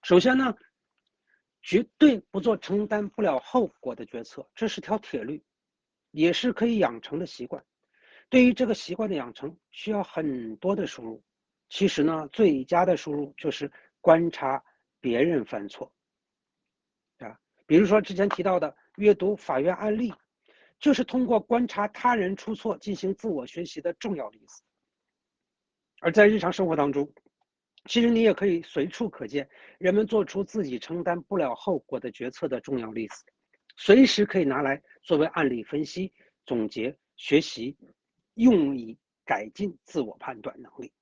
首先呢，绝对不做承担不了后果的决策，这是条铁律，也是可以养成的习惯。对于这个习惯的养成，需要很多的输入。其实呢，最佳的输入就是观察别人犯错啊。比如说之前提到的阅读法院案例，就是通过观察他人出错进行自我学习的重要例子。而在日常生活当中，其实你也可以随处可见人们做出自己承担不了后果的决策的重要例子，随时可以拿来作为案例分析、总结、学习，用以改进自我判断能力。